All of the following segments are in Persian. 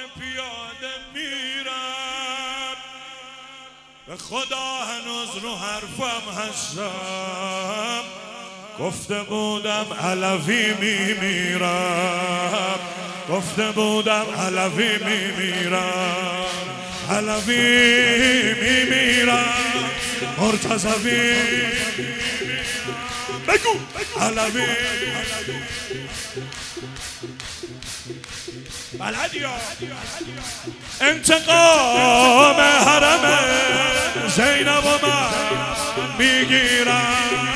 پیاده میرم، به خدا هنوز رو حرفم هستم. گفته بودم علوی میمیرم، گفته بودم علوی میمیرم، علوی میمیرم، مرتضوی بگو علوی بلدی ها. انتقام حرم زینب و من میگیرم،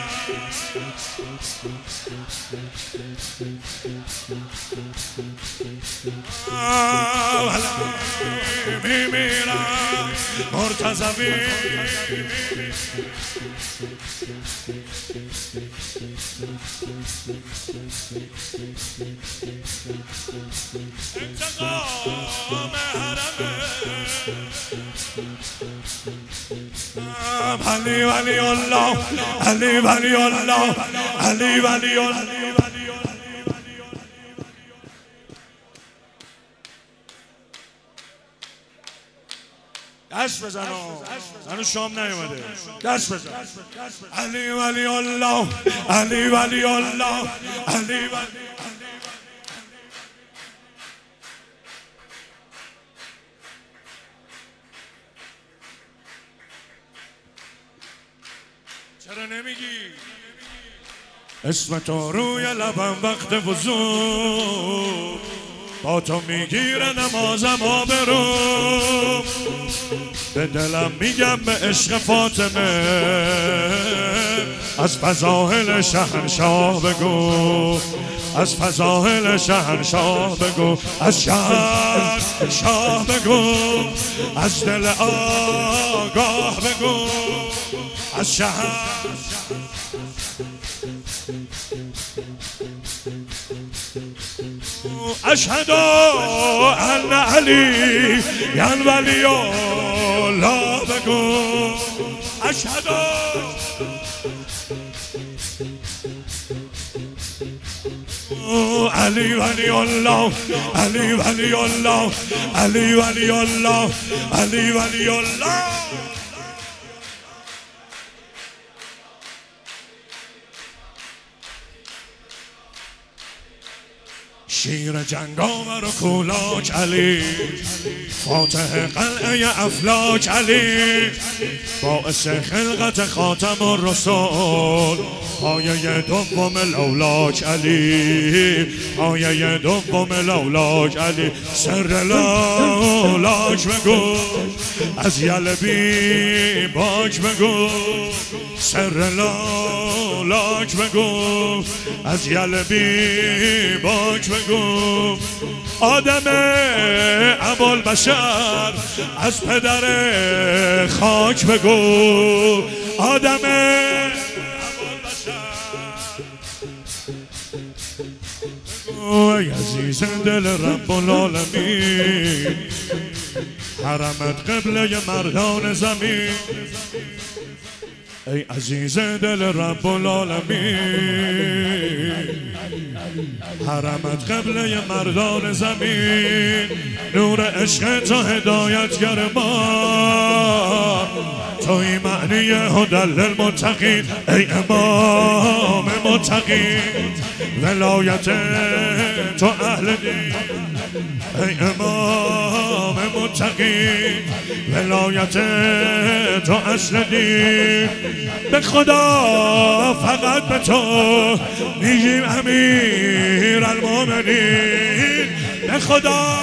میمیرم، مرتضوی انتقام حرم علی ولی الله، علی ولی الله، علی ولی الله. دست بزن هنوز شام نیومده، دست بزن. علی ولی الله، علی ولی الله، علی ولی چرا نمیگی؟ اسم تو روی لبم وقت وضو، با تو میگیره نمازم آبرو، به دلم میگم به عشق فاطمه، از فضائل شهنشاه بگو، از فضائل شهنشاه بگو، از شهنشاه بگو، از دل آگاه بگو، از شهر اشهد ان علی ولی الله بگو، اشهد علی ولی الله، علی ولی الله، علی ولی الله، علی ولی الله. شیر جنگاور و کولاک علی، فاتح قلعه افلاک علی، باعث خلقت خاتم الرسول، پایه دوم لولاک علی، پایه دوم لولاک علی. سر لولاک بگو، از یلبی باک بگو، سر لولاک بگو، از یلبی باک بگو. آدم ابوالبشر از پدر خاک بگو، آدم ای عزیز دل رب العالمین، حرمت قبله مردان زمین، ای عزیز دل رب العالمین، حرمت قبله مردان زمین، نور عشق تو هدایتگر ما، توی معنی هدی للمتقین، ای امام متقین، ولایت تو اهل دین، ای امام متقین، ولایت تو اصل دین. به خدا فقط به تو میگیم امیر المومنین، به خدا